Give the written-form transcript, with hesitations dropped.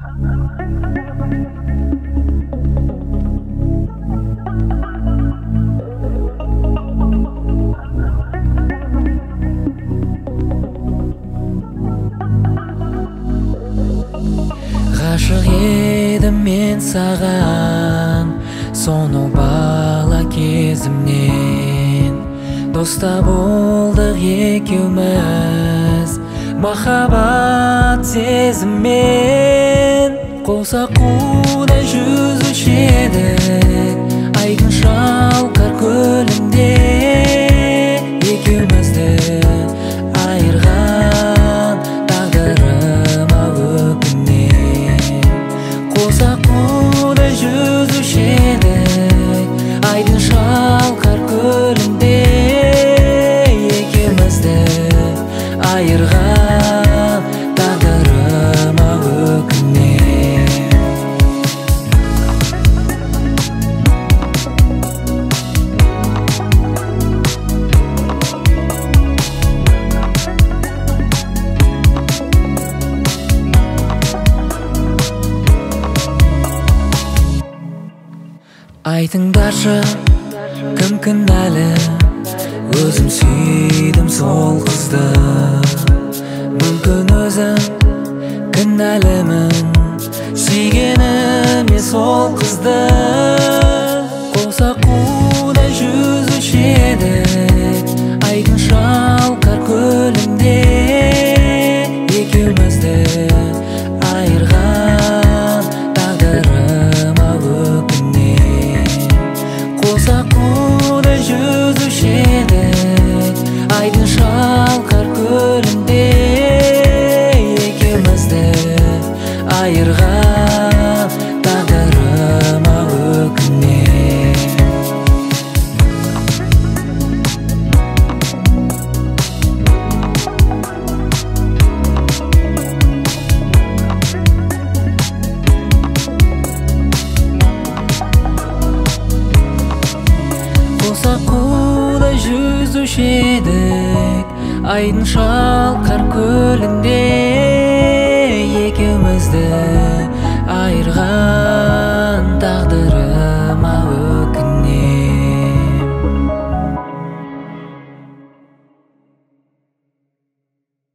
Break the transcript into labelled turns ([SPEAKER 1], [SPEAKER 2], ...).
[SPEAKER 1] Ғашық едім мен саған сонау бала кезімнен. Доста болдық екеуміз махаббат сезіммен. Қоса-қудай жүзуші едік айдын шалқар көлінде. Екеумізді айырған тағдырыма өкінем. Қоса-қудай жүзуші едік айдын шалқар көлінде. Екеумізді айырған тағдырыма өкінем. Айтыңдаршы, кім кінәлі? Өзім сүйдім сол қызды. Мүмкін өзім кінәлімін, сүйгеніме сол қызды. Қоса-қудай жүзуші едік айдын шалқар көлінде. Екеумізді айырған тағдырыма өкінем. Қоса-қудай жүзуші едік айдын шалқар көлінде. Екеумізді айырған тағдырыма өкінем. Қоса-қудай жүзуші едік айдын шалқар көлінде.